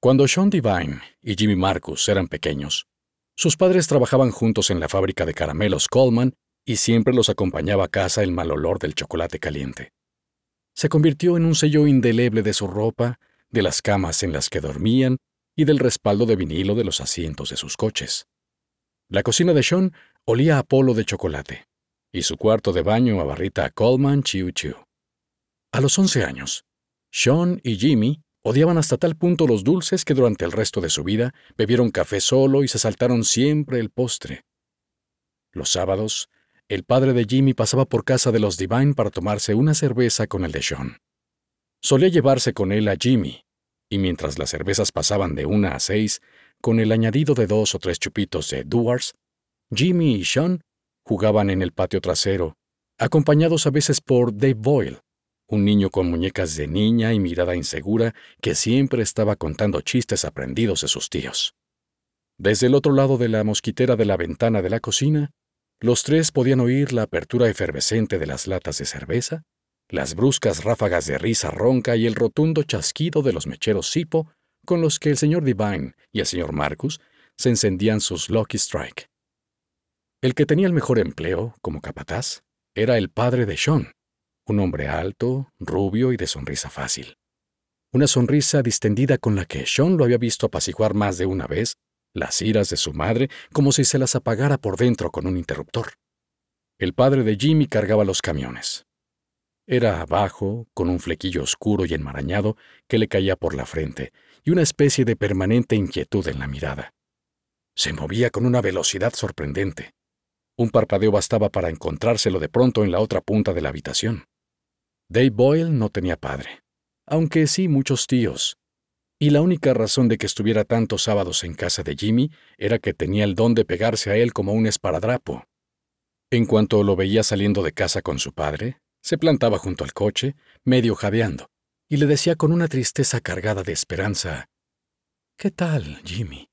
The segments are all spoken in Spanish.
Cuando Sean Devine y Jimmy Marcus eran pequeños, sus padres trabajaban juntos en la fábrica de caramelos Coleman y siempre los acompañaba a casa el mal olor del chocolate caliente. Se convirtió en un sello indeleble de su ropa, de las camas en las que dormían y del respaldo de vinilo de los asientos de sus coches. La cocina de Sean olía a polo de chocolate y su cuarto de baño a barrita Coleman Chiu Chiu. A los 11 años, Sean y Jimmy odiaban hasta tal punto los dulces que durante el resto de su vida bebieron café solo y se saltaron siempre el postre. Los sábados, el padre de Jimmy pasaba por casa de los Devine para tomarse una cerveza con el de Sean. Solía llevarse con él a Jimmy, y mientras las cervezas pasaban de 1 a 6, con el añadido de 2 o 3 chupitos de Dewar's, Jimmy y Sean jugaban en el patio trasero, acompañados a veces por Dave Boyle, un niño con muñecas de niña y mirada insegura que siempre estaba contando chistes aprendidos de sus tíos. Desde el otro lado de la mosquitera de la ventana de la cocina, los tres podían oír la apertura efervescente de las latas de cerveza, las bruscas ráfagas de risa ronca y el rotundo chasquido de los mecheros Zippo con los que el señor Devine y el señor Marcus se encendían sus Lucky Strike. El que tenía el mejor empleo, como capataz, era el padre de Sean, un hombre alto, rubio y de sonrisa fácil. Una sonrisa distendida con la que Sean lo había visto apaciguar más de una vez las iras de su madre como si se las apagara por dentro con un interruptor. El padre de Jimmy cargaba los camiones. Era bajo, con un flequillo oscuro y enmarañado que le caía por la frente y una especie de permanente inquietud en la mirada. Se movía con una velocidad sorprendente. Un parpadeo bastaba para encontrárselo de pronto en la otra punta de la habitación. Dave Boyle no tenía padre, aunque sí muchos tíos, y la única razón de que estuviera tantos sábados en casa de Jimmy era que tenía el don de pegarse a él como un esparadrapo. En cuanto lo veía saliendo de casa con su padre, se plantaba junto al coche, medio jadeando, y le decía con una tristeza cargada de esperanza: «¿Qué tal, Jimmy?».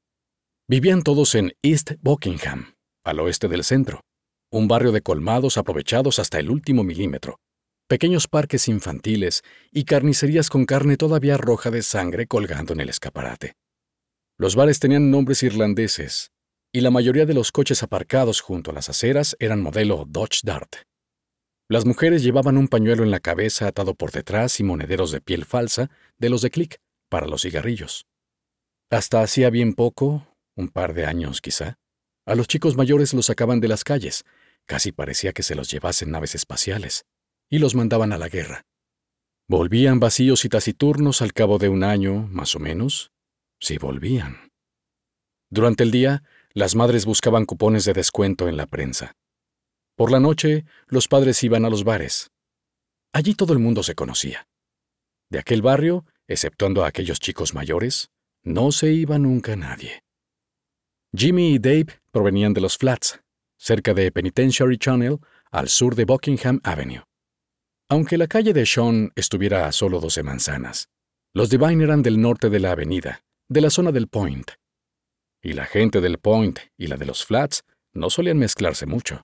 Vivían todos en East Buckingham, al oeste del centro, un barrio de colmados aprovechados hasta el último milímetro, pequeños parques infantiles y carnicerías con carne todavía roja de sangre colgando en el escaparate. Los bares tenían nombres irlandeses, y la mayoría de los coches aparcados junto a las aceras eran modelo Dodge Dart. Las mujeres llevaban un pañuelo en la cabeza atado por detrás y monederos de piel falsa, de los de Click, para los cigarrillos. Hasta hacía bien poco, un par de años quizá, a los chicos mayores los sacaban de las calles, casi parecía que se los llevasen naves espaciales, y los mandaban a la guerra. Volvían vacíos y taciturnos al cabo de un año, más o menos, si volvían. Durante el día, las madres buscaban cupones de descuento en la prensa. Por la noche, los padres iban a los bares. Allí todo el mundo se conocía. De aquel barrio, exceptuando a aquellos chicos mayores, no se iba nunca nadie. Jimmy y Dave provenían de los Flats, cerca de Penitentiary Channel, al sur de Buckingham Avenue. Aunque la calle de Sean estuviera a solo 12 manzanas, los Devine eran del norte de la avenida, de la zona del Point. Y la gente del Point y la de los Flats no solían mezclarse mucho.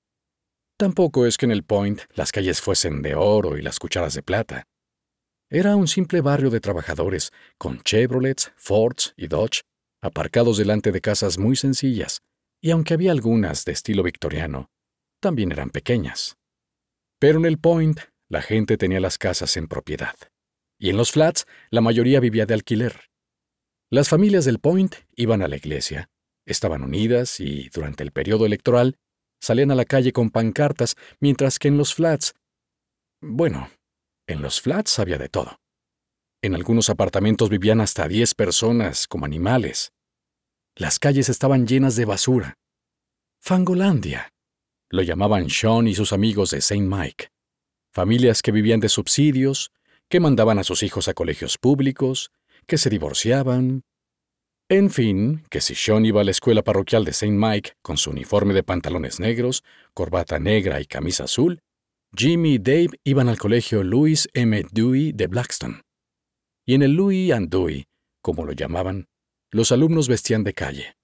Tampoco es que en el Point las calles fuesen de oro y las cucharas de plata. Era un simple barrio de trabajadores, con Chevrolets, Fords y Dodge, aparcados delante de casas muy sencillas, y aunque había algunas de estilo victoriano, también eran pequeñas. Pero en el Point, la gente tenía las casas en propiedad, y en los Flats la mayoría vivía de alquiler. Las familias del Point iban a la iglesia, estaban unidas y, durante el periodo electoral, salían a la calle con pancartas, mientras que en los Flats... Bueno, en los Flats había de todo. En algunos apartamentos vivían hasta 10 personas, como animales. Las calles estaban llenas de basura. Fangolandia. Lo llamaban Sean y sus amigos de Saint Mike. Familias que vivían de subsidios, que mandaban a sus hijos a colegios públicos, que se divorciaban. En fin, que si Sean iba a la escuela parroquial de Saint Mike con su uniforme de pantalones negros, corbata negra y camisa azul, Jimmy y Dave iban al colegio Louis M. Dewey de Blackstone. Y en el Louis and Dewey, como lo llamaban, los alumnos vestían de calle.